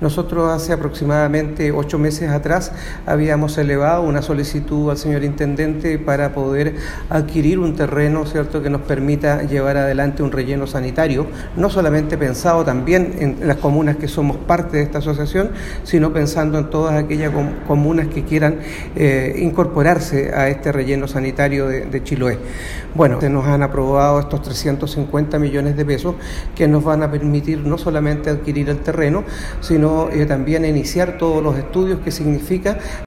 Nosotros hace aproximadamente 8 meses atrás habíamos elevado una solicitud al señor intendente para poder adquirir un terreno, ¿cierto?, que nos permita llevar adelante un relleno sanitario, no solamente pensado también en las comunas que somos parte de esta asociación, sino pensando en todas aquellas comunas que quieran incorporarse a este relleno sanitario de Chiloé. Bueno, se nos han aprobado estos 350 millones de pesos que nos van a permitir no solamente adquirir el terreno, sino también iniciar todos los estudios que significa